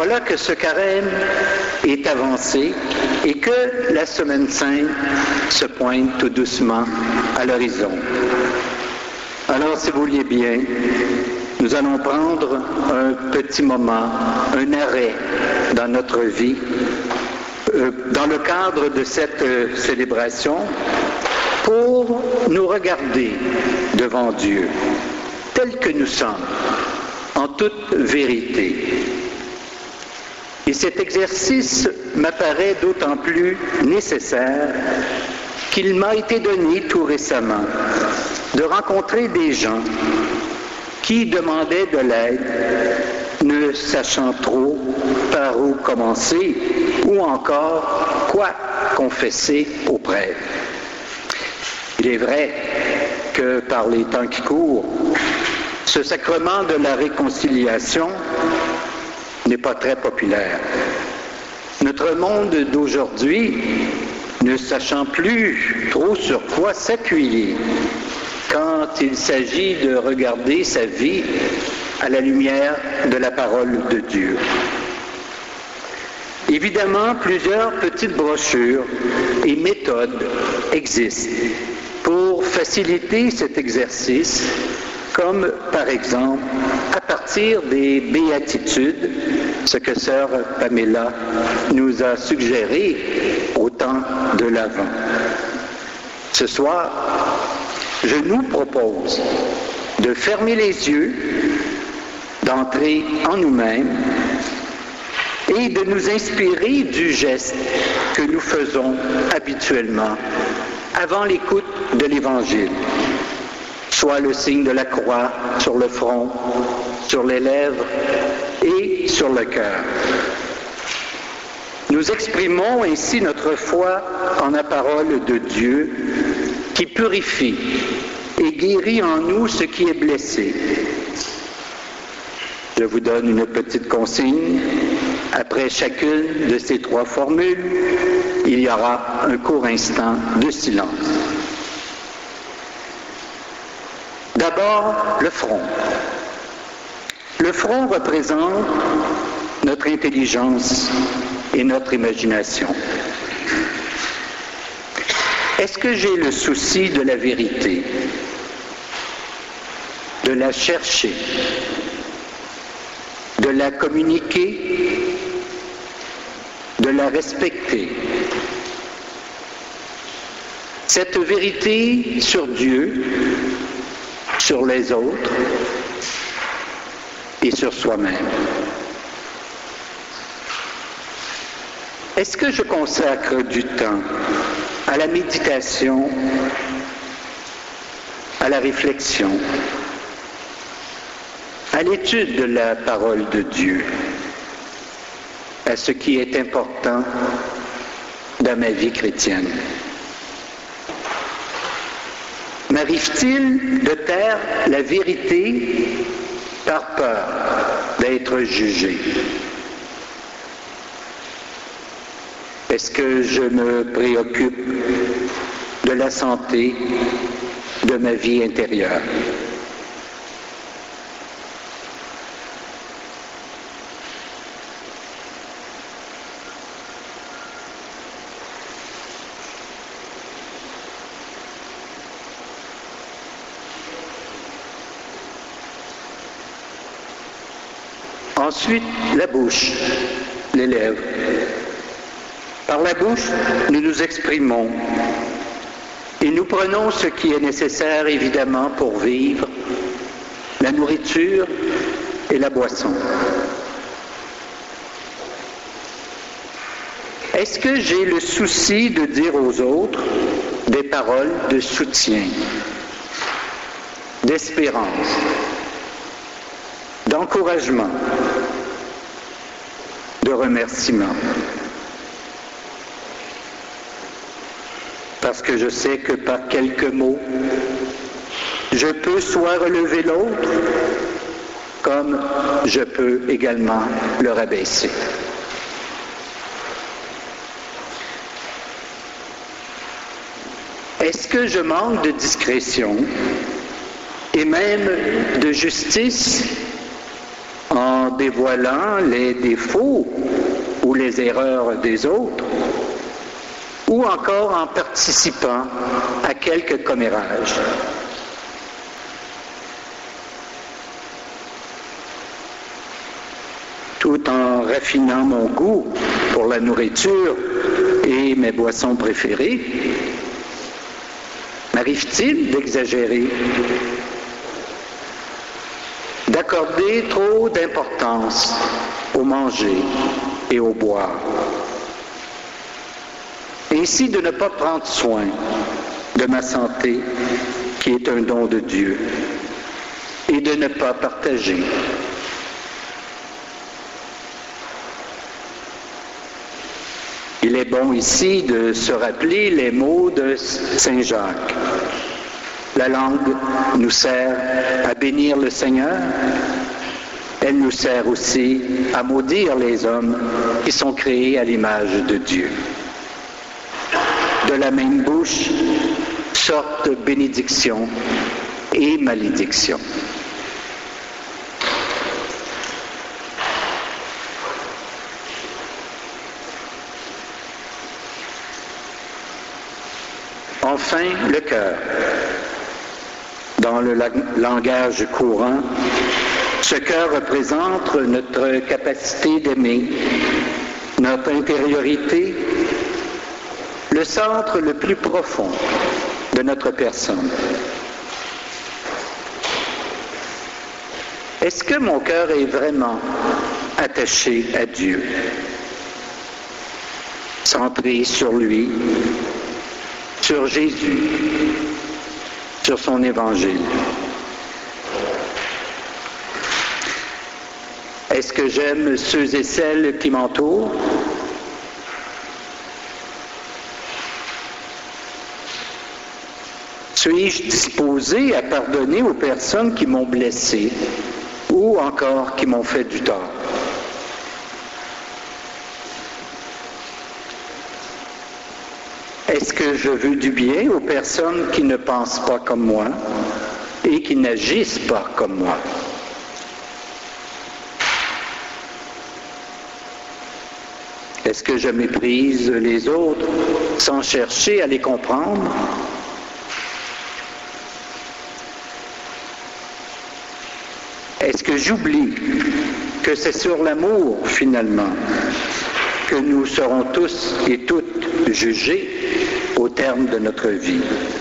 Voilà que ce carême est avancé et que la Semaine Sainte se pointe tout doucement à l'horizon. Alors, si vous vouliez bien, nous allons prendre un petit moment, un arrêt dans notre vie, dans le cadre de cette célébration, pour nous regarder devant Dieu, tels que nous sommes, en toute vérité. Et cet exercice m'apparaît d'autant plus nécessaire qu'il m'a été donné tout récemment de rencontrer des gens qui demandaient de l'aide, ne sachant trop par où commencer ou encore quoi confesser au prêtre. Il est vrai que par les temps qui courent, ce sacrement de la réconciliation n'est pas très populaire. Notre monde d'aujourd'hui, ne sachant plus trop sur quoi s'appuyer quand il s'agit de regarder sa vie à la lumière de la parole de Dieu. Évidemment, plusieurs petites brochures et méthodes existent pour faciliter cet exercice, comme par exemple à partir des béatitudes, ce que sœur Pamela nous a suggéré au temps de l'Avent. Ce soir, je nous propose de fermer les yeux, d'entrer en nous-mêmes et de nous inspirer du geste que nous faisons habituellement avant l'écoute de l'Évangile, soit le signe de la croix sur le front, sur les lèvres et sur le cœur. Nous exprimons ainsi notre foi en la parole de Dieu qui purifie et guérit en nous ce qui est blessé. Je vous donne une petite consigne. Après chacune de ces trois formules, il y aura un court instant de silence. D'abord, le front. Le front représente notre intelligence et notre imagination. Est-ce que j'ai le souci de la vérité, de la chercher, de la communiquer, de la respecter? Cette vérité sur Dieu, sur les autres et sur soi-même. Est-ce que je consacre du temps à la méditation, à la réflexion, à l'étude de la parole de Dieu, à ce qui est important dans ma vie chrétienne? M'arrive-t-il de taire la vérité par peur d'être jugé? Est-ce que je me préoccupe de la santé de ma vie intérieure? Ensuite, la bouche, les lèvres. Par la bouche, nous nous exprimons et nous prenons ce qui est nécessaire, évidemment, pour vivre, la nourriture et la boisson. Est-ce que j'ai le souci de dire aux autres des paroles de soutien, d'espérance, d'encouragement, de remerciement? Parce que je sais que par quelques mots, je peux soit relever l'autre, comme je peux également le rabaisser. Est-ce que je manque de discrétion et même de justice en dévoilant les défauts ou les erreurs des autres, ou encore en participant à quelque commérage. Tout en raffinant mon goût pour la nourriture et mes boissons préférées, m'arrive-t-il d'exagérer, d'accorder trop d'importance au manger et au boire, ainsi de ne pas prendre soin de ma santé, qui est un don de Dieu, et de ne pas partager. Il est bon ici de se rappeler les mots de Saint Jacques. La langue nous sert à bénir le Seigneur. Elle nous sert aussi à maudire les hommes qui sont créés à l'image de Dieu. De la même bouche sortent bénédiction et malédiction. Enfin, le cœur. Dans le langage courant, ce cœur représente notre capacité d'aimer, notre intériorité, le centre le plus profond de notre personne. Est-ce que mon cœur est vraiment attaché à Dieu, centré sur lui, sur Jésus, sur son évangile? Est-ce que j'aime ceux et celles qui m'entourent? Suis-je disposé à pardonner aux personnes qui m'ont blessé ou encore qui m'ont fait du tort? Est-ce que je veux du bien aux personnes qui ne pensent pas comme moi et qui n'agissent pas comme moi? Est-ce que je méprise les autres sans chercher à les comprendre? Est-ce que j'oublie que c'est sur l'amour, finalement, que nous serons tous et toutes jugés au terme de notre vie?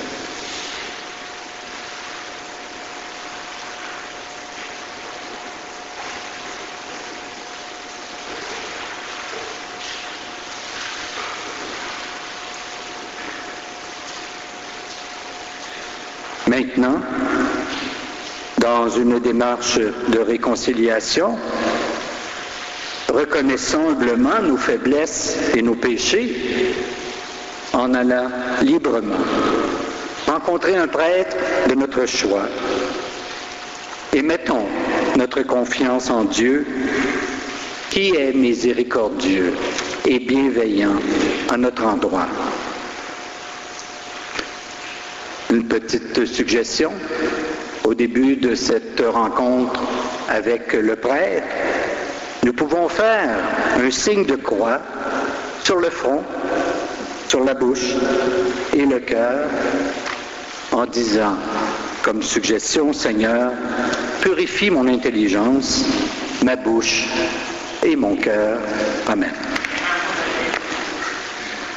Maintenant, dans une démarche de réconciliation, reconnaissons humblement nos faiblesses et nos péchés en allant librement rencontrer un prêtre de notre choix et mettons notre confiance en Dieu qui est miséricordieux et bienveillant à notre endroit. Une petite suggestion. Au début de cette rencontre avec le prêtre, nous pouvons faire un signe de croix sur le front, sur la bouche et le cœur en disant, comme suggestion, Seigneur, purifie mon intelligence, ma bouche et mon cœur. Amen.